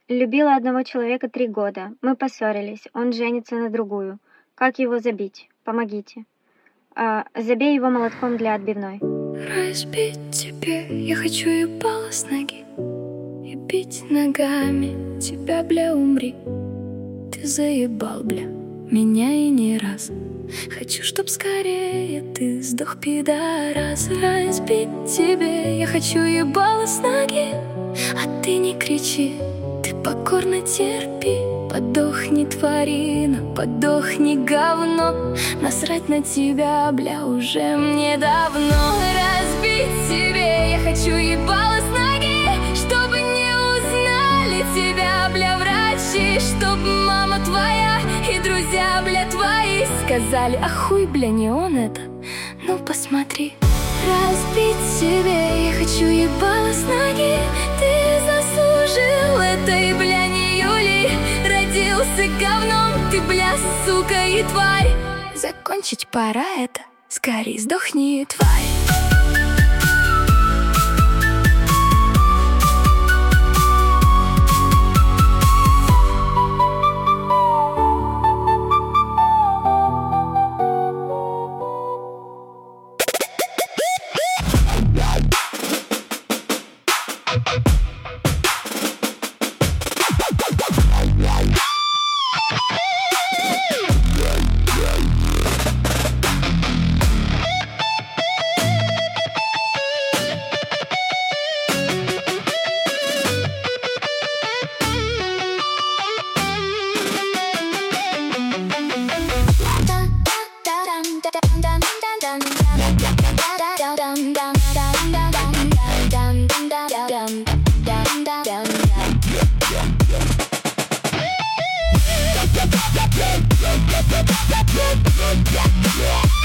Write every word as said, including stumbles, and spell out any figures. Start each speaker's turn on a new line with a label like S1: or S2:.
S1: Любила одного человека три года. Мы поссорились. Он женится на другую. Как его забить? Помогите. А, забей его молотком для отбивной.
S2: Разбить тебе я хочу и упала с ноги, и бить ногами тебя, бля, умри. Ты заебал, бля, меня и не раз. Хочу, чтоб скорее ты сдох, пидорас. Разбить тебе я хочу ебало с ноги, а ты не кричи, ты покорно терпи. Подохни, тварина, подохни, говно. Насрать на тебя, бля, уже мне давно. Разбить тебе я хочу ебало с ноги, чтобы не узнали тебя, бля, врачи. Чтоб мама твоя и друзья, бля, твои сказали: а хуй, бля, не он это, ну посмотри. Разбить тебе я хочу ебало с ноги, ты заслужил это, и, бля, не Юли. Родился говном, ты, бля, сука и тварь. Закончить пора это, скорей сдохни, тварь. Yeah.